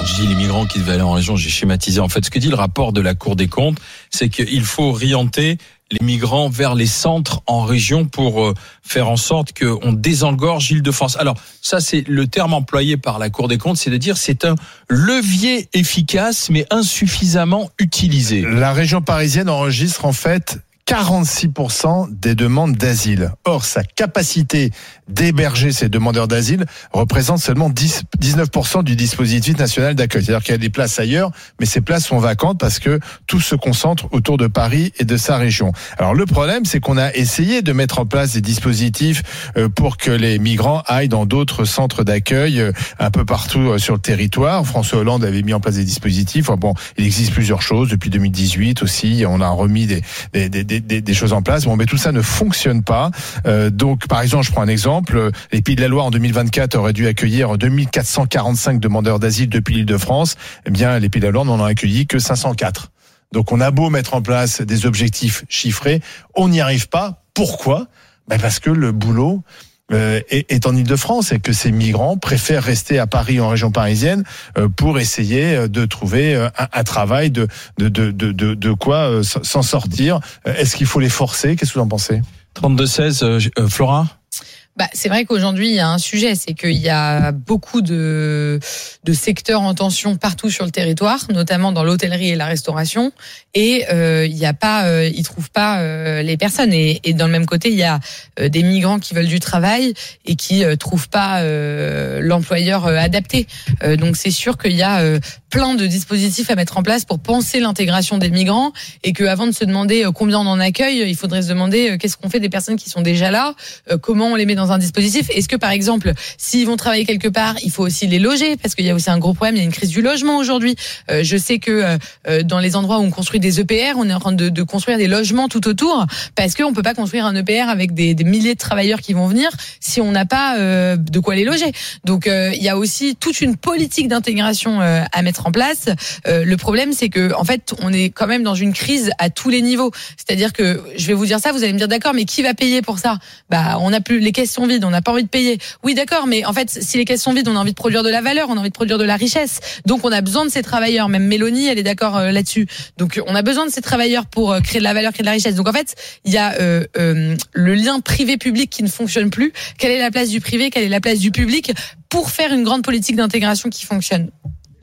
quand je dis les migrants qui devaient aller en région, j'ai schématisé. En fait, ce que dit le rapport de la Cour des comptes, c'est qu'il faut orienter les migrants vers les centres en région pour faire en sorte qu'on désengorge l'Île-de-France. Alors, ça, c'est le terme employé par la Cour des comptes, c'est de dire c'est un levier efficace, mais insuffisamment utilisé. La région parisienne enregistre en fait 46% des demandes d'asile. Or, sa capacité d'héberger ces demandeurs d'asile représente seulement 19% du dispositif national d'accueil. C'est-à-dire qu'il y a des places ailleurs, mais ces places sont vacantes parce que tout se concentre autour de Paris et de sa région. Alors, le problème, c'est qu'on a essayé de mettre en place des dispositifs pour que les migrants aillent dans d'autres centres d'accueil un peu partout sur le territoire. François Hollande avait mis en place des dispositifs. Enfin, bon, il existe plusieurs choses. Depuis 2018 aussi, on a remis des choses en place. Bon, mais tout ça ne fonctionne pas. Donc, par exemple, je prends un exemple. Les Pays de la Loire en 2024 auraient dû accueillir 2445 demandeurs d'asile depuis l'Île-de-France. Eh bien, les Pays de la Loire n'en ont accueilli que 504. Donc, on a beau mettre en place des objectifs chiffrés, on n'y arrive pas. Pourquoi ? Parce que le boulot est en Île-de-France et que ces migrants préfèrent rester à Paris, en région parisienne, pour essayer de trouver un travail, de quoi s'en sortir. Est-ce qu'il faut les forcer ? Qu'est-ce que vous en pensez ? 32-16, Flora ? C'est vrai qu'aujourd'hui, il y a un sujet, c'est qu'il y a beaucoup de secteurs en tension partout sur le territoire, notamment dans l'hôtellerie et la restauration, et ils trouvent pas les personnes. Et dans le même côté, il y a des migrants qui veulent du travail et qui trouvent pas l'employeur adapté. Donc c'est sûr qu'il y a plein de dispositifs à mettre en place pour penser l'intégration des migrants, et que avant de se demander combien on en accueille, il faudrait se demander qu'est-ce qu'on fait des personnes qui sont déjà là, comment on les met dans un dispositif. Est-ce que, par exemple, s'ils vont travailler quelque part, il faut aussi les loger, parce qu'il y a aussi un gros problème, il y a une crise du logement aujourd'hui. Je sais que dans les endroits où on construit des EPR, on est en train de construire des logements tout autour, parce qu'on peut pas construire un EPR avec des milliers de travailleurs qui vont venir si on n'a pas de quoi les loger. Donc il y a aussi toute une politique d'intégration à mettre en place. Le problème, c'est que en fait, on est quand même dans une crise à tous les niveaux. C'est-à-dire que, je vais vous dire ça, vous allez me dire d'accord, mais qui va payer pour ça ? On n'a plus, les caisses sont vides, on n'a pas envie de payer. Oui, d'accord, mais en fait, si les caisses sont vides, on a envie de produire de la valeur, on a envie de produire de la richesse. Donc, on a besoin de ces travailleurs. Même Mélanie, elle est d'accord là-dessus. Donc, on a besoin de ces travailleurs pour créer de la valeur, créer de la richesse. Donc, en fait, il y a le lien privé-public qui ne fonctionne plus. Quelle est la place du privé ? Quelle est la place du public pour faire une grande politique d'intégration qui fonctionne ? Jean-Loup ?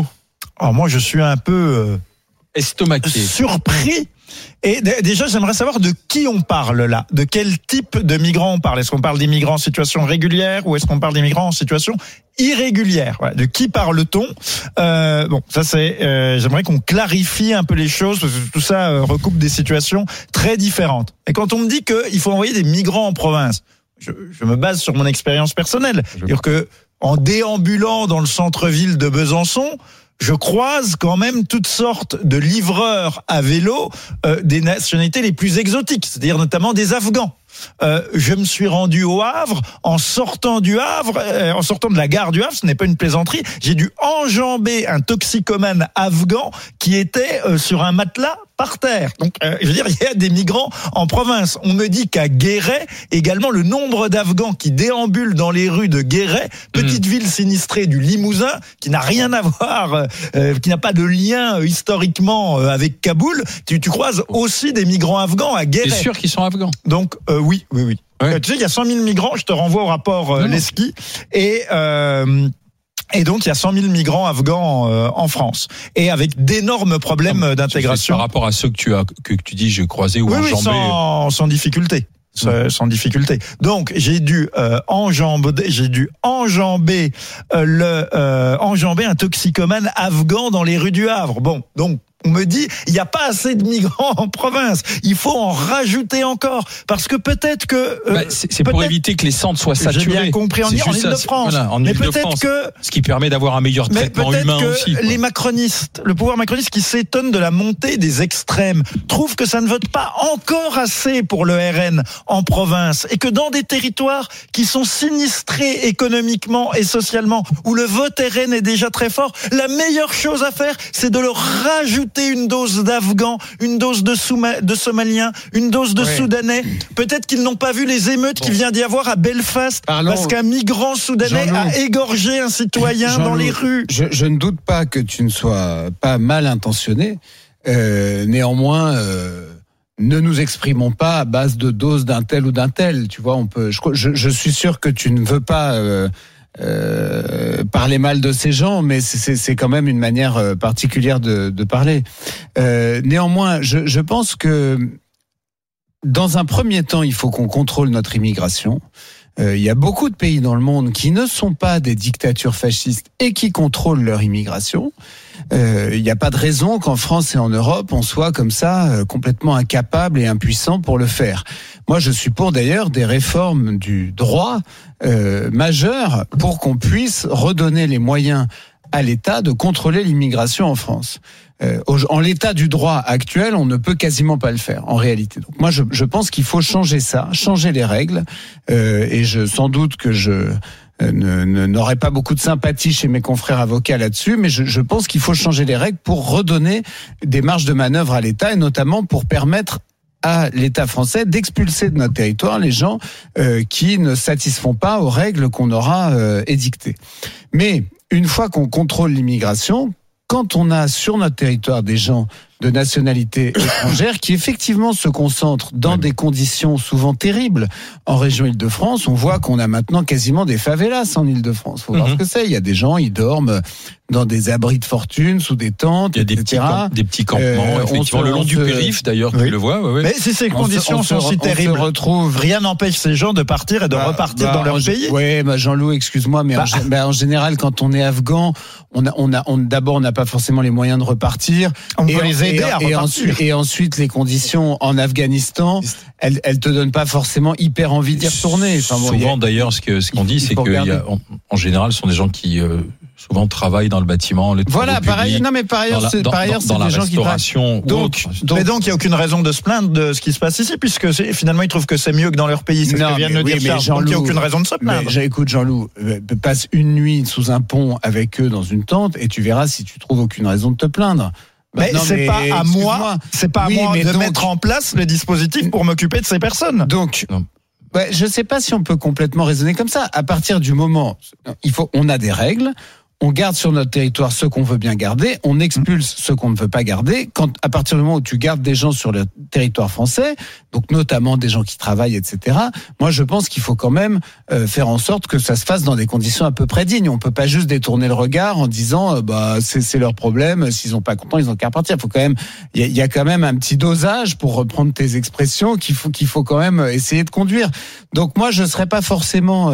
Alors moi, je suis un peu estomaqué, surpris. Et déjà, j'aimerais savoir de qui on parle là, de quel type de migrants on parle. Est-ce qu'on parle des migrants en situation régulière ou est-ce qu'on parle des migrants en situation irrégulière ? Voilà. De qui parle-t-on ? Ça c'est. J'aimerais qu'on clarifie un peu les choses, parce que tout ça recoupe des situations très différentes. Et quand on me dit qu'il faut envoyer des migrants en province, je me base sur mon expérience personnelle. C'est-à-dire que en déambulant dans le centre-ville de Besançon, je croise quand même toutes sortes de livreurs à vélo des nationalités les plus exotiques, c'est-à-dire notamment des Afghans. Je me suis rendu au Havre, en sortant de la gare du Havre, ce n'est pas une plaisanterie, j'ai dû enjamber un toxicomane afghan qui était sur un matelas par terre. Donc, je veux dire, il y a des migrants en province. On me dit qu'à Guéret, également, le nombre d'Afghans qui déambulent dans les rues de Guéret, petite ville sinistrée du Limousin, qui n'a rien à voir, qui n'a pas de lien historiquement avec Kaboul, tu croises aussi des migrants afghans à Guéret. T'es sûr qu'ils sont afghans ? Donc, oui. Ouais. Tu sais, il y a 100 000 migrants, je te renvoie au rapport Leski, et donc, il y a 100 000 migrants afghans en France, et avec d'énormes problèmes d'intégration. Par rapport à ceux que tu dis, j'ai croisé ou enjambé. Sans difficulté. Sans difficulté. Donc, j'ai dû enjamber un toxicomane afghan dans les rues du Havre. Bon, donc, on me dit, il n'y a pas assez de migrants en province. Il faut en rajouter encore. Parce que peut-être que... c'est pour éviter que les centres soient saturés. J'ai bien compris, en Ile-de-France. Voilà, en Ile-de-France. Ce qui permet d'avoir un meilleur traitement humain aussi. Les macronistes, le pouvoir macroniste qui s'étonne de la montée des extrêmes, trouve que ça ne vote pas encore assez pour le RN en province. Et que dans des territoires qui sont sinistrés économiquement et socialement, où le vote RN est déjà très fort, la meilleure chose à faire, c'est de le rajouter tenter une dose d'Afghans, une dose de Somaliens, une dose de Soudanais. Peut-être qu'ils n'ont pas vu les émeutes qu'il vient d'y avoir à Belfast, parce qu'un migrant soudanais a égorgé un citoyen dans les rues. Je ne doute pas que tu ne sois pas mal intentionné. Néanmoins, ne nous exprimons pas à base de doses d'un tel ou d'un tel. Tu vois, je suis sûr que tu ne veux pas parler mal de ces gens, mais c'est quand même une manière particulière de parler. Néanmoins, je pense que dans un premier temps, il faut qu'on contrôle notre immigration. Il y a beaucoup de pays dans le monde qui ne sont pas des dictatures fascistes et qui contrôlent leur immigration. Il n'y a pas de raison qu'en France et en Europe, on soit comme ça, complètement incapable et impuissant pour le faire. Moi, je suis pour d'ailleurs des réformes du droit majeures pour qu'on puisse redonner les moyens à l'État de contrôler l'immigration en France. En l'état du droit actuel, on ne peut quasiment pas le faire, en réalité. Donc moi, je pense qu'il faut changer ça, changer les règles, et sans doute que je n'aurai pas beaucoup de sympathie chez mes confrères avocats là-dessus, mais je pense qu'il faut changer les règles pour redonner des marges de manœuvre à l'État, et notamment pour permettre à l'État français d'expulser de notre territoire les gens qui ne satisfont pas aux règles qu'on aura édictées. Mais une fois qu'on contrôle l'immigration, quand on a sur notre territoire des gens de nationalité étrangère qui effectivement se concentrent dans des conditions souvent terribles en région Île-de-France, on voit qu'on a maintenant quasiment des favelas en Île-de-France. Faut voir ce que c'est. Il y a des gens, ils dorment dans des abris de fortune, sous des tentes, il y a des petits campements, effectivement, le long du périph', d'ailleurs, tu le vois. Mais si ces conditions sont si terribles, rien n'empêche ces gens de partir et de repartir dans leur pays. Oui, Jean-Loup, excuse-moi, mais en général, quand on est afghan, d'abord, on n'a pas forcément les moyens de repartir. On peut les aider à repartir. Et ensuite, les conditions en Afghanistan, elles te donnent pas forcément hyper envie d'y retourner. Souvent, d'ailleurs, ce qu'on dit, c'est que en général, ce sont des gens qui souvent travaillent dans le bâtiment, les travaux publics. Non, mais par ailleurs, c'est des gens qui travaillent. Donc, il n'y a aucune raison de se plaindre de ce qui se passe ici, puisque finalement, ils trouvent que c'est mieux que dans leur pays. C'est ce que vient de dire Charles. Donc, il n'y a aucune raison de se plaindre. Écoute, Jean-Loup, passe une nuit sous un pont avec eux dans une tente et tu verras si tu trouves aucune raison de te plaindre. Mais c'est pas à moi de mettre en place le dispositif pour m'occuper de ces personnes. Donc, je sais pas si on peut complètement raisonner comme ça. À partir du moment, on a des règles. On garde sur notre territoire ce qu'on veut bien garder, on expulse ce qu'on ne veut pas garder. À partir du moment où tu gardes des gens sur le territoire français, donc notamment des gens qui travaillent, etc., moi je pense qu'il faut quand même faire en sorte que ça se fasse dans des conditions à peu près dignes. On peut pas juste détourner le regard en disant c'est leur problème, s'ils sont pas contents, ils ont qu'à partir. Faut quand même, il y a quand même un petit dosage, pour reprendre tes expressions, qu'il faut quand même essayer de conduire. Donc moi je serais pas forcément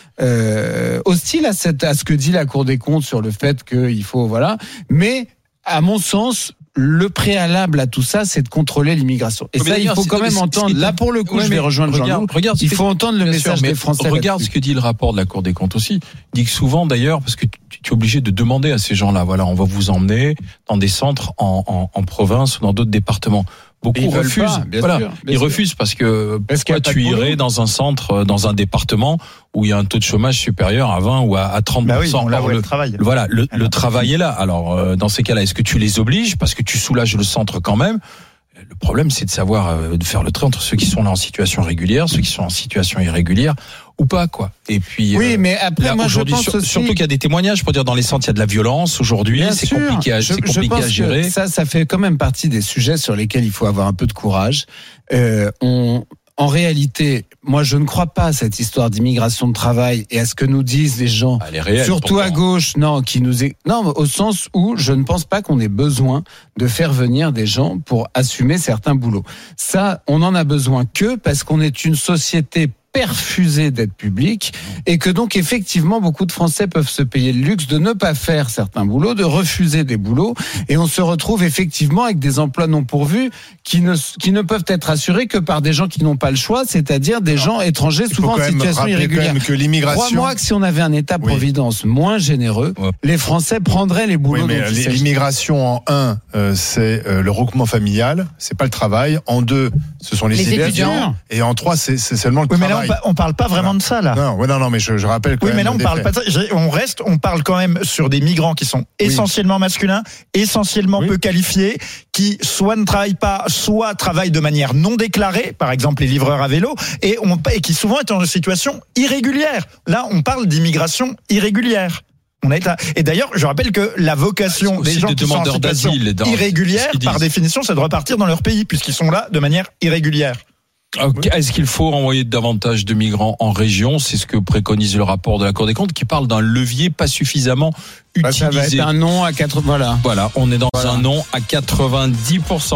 hostile à ce que dit la Cour des comptes sur le fait qu'il faut mais à mon sens le préalable à tout ça, c'est de contrôler l'immigration. Et ça, il faut quand même entendre. Là, pour le coup, je vais rejoindre Jean-Loup. Il faut entendre le message des Français. Regarde ce que dit le rapport de la Cour des comptes aussi. Il dit que souvent, d'ailleurs, parce que tu es obligé de demander à ces gens-là, on va vous emmener dans des centres en province ou dans d'autres départements. Beaucoup refusent. Ils refusent parce que pourquoi tu irais dans un centre, dans un département où il y a un taux de chômage supérieur à 20 ou à 30%. Le travail. Voilà, le travail est là. Alors, dans ces cas-là, est-ce que tu les obliges parce que tu soulages le centre quand même? Le problème, c'est de savoir de faire le trait entre ceux qui sont là en situation régulière, ceux qui sont en situation irrégulière ou pas, quoi. Et puis mais après, là, moi je pense aussi... surtout qu'il y a des témoignages pour dire dans les centres il y a de la violence aujourd'hui, c'est compliqué à gérer. Ça fait quand même partie des sujets sur lesquels il faut avoir un peu de courage. En réalité, moi, je ne crois pas à cette histoire d'immigration de travail et à ce que nous disent les gens, surtout à gauche, au sens où je ne pense pas qu'on ait besoin de faire venir des gens pour assumer certains boulots. Ça, on en a besoin que parce qu'on est une société perfusée d'aide publique et que donc effectivement beaucoup de Français peuvent se payer le luxe de ne pas faire certains boulots, de refuser des boulots, et on se retrouve effectivement avec des emplois non pourvus qui ne peuvent être assurés que par des gens qui n'ont pas le choix, c'est-à-dire des gens étrangers souvent en situation irrégulière. Crois-moi que si on avait un État-providence moins généreux, les Français prendraient les boulots. Mais l'immigration en 1, c'est le regroupement familial, c'est pas le travail. En 2, ce sont les étudiants. Et en 3, c'est seulement le travail. on parle pas vraiment de ça là. Non, mais je rappelle quand même. Oui, mais là on parle pas de ça. On parle quand même sur des migrants qui sont essentiellement masculins, essentiellement peu qualifiés, qui soit ne travaillent pas, soit travaillent de manière non déclarée, par exemple les livreurs à vélo, et qui souvent est en situation irrégulière. Là, on parle d'immigration irrégulière. Et d'ailleurs, je rappelle que la vocation des gens qui sont en situation irrégulière, par définition, c'est de repartir dans leur pays, puisqu'ils sont là de manière irrégulière. Est-ce qu'il faut envoyer davantage de migrants en région ? C'est ce que préconise le rapport de la Cour des comptes, qui parle d'un levier pas suffisamment utilisé. Ça va être un non à 80. Voilà, on est dans un non à 90%.